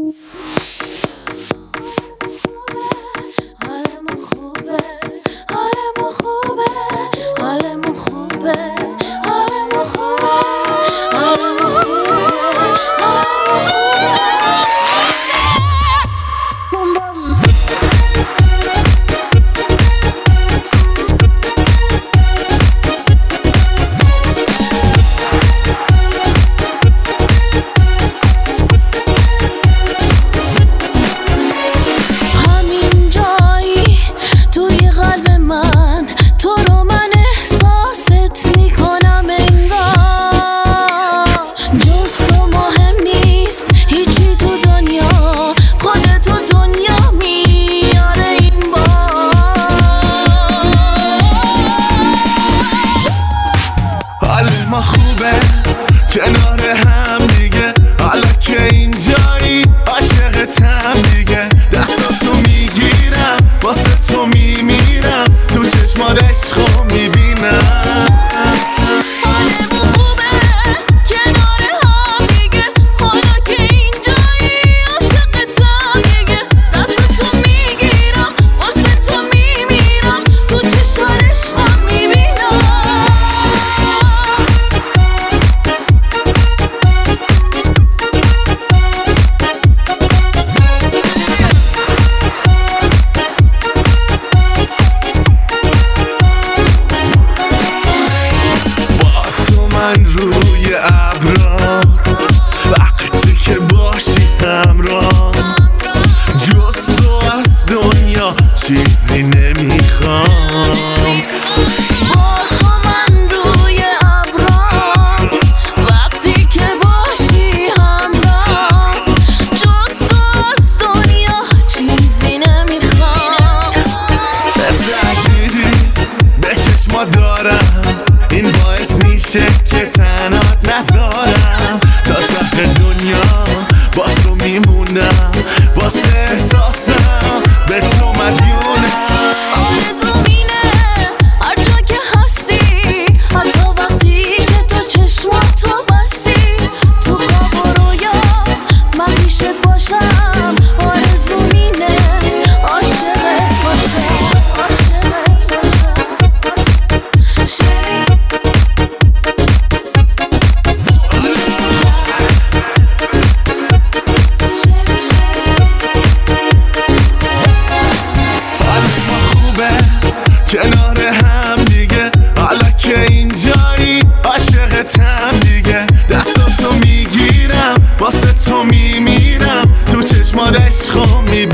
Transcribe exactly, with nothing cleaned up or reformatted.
ما خوبه کنار هم دیگه، حالا که اینجایی عاشقتم دیگه. دستاتو میگیرم واسه تو میمیرم، تو چشمات عشقو میبینم. حالمون خوبه کنار هم دیگه، حالا که اینجایی عاشقتم دیگه. دستاتو میگیرم واسه تو میمیرم، تو چشمات عشقو میبینم. من روی ابرا وقتی که باشی همراه، جز تو از دنیا چیزی نمیخوام. با تو من روی ابرا وقتی که باشی همراه، جز تو از دنیا چیزی نمیخوام. حس عجیبی به چشما دارم، این باعث میشه که تنهات نذارم. تا ته دنیا با تو میمونم، واسه احساسم به تو مدیونم. آرزوم اینه هر جا که هستی، حتی وقتی که تو چشماتو بستی، تو خواب و رویا من پیشت باشم. آرزوم اینه عاشقت باشم، عاشقت باشم. کنار هم دیگه، حالا که اینجایی عاشقتم دیگه. دستاتو میگیرم واسه تو میمیرم، تو چشمات عشقو میبینم.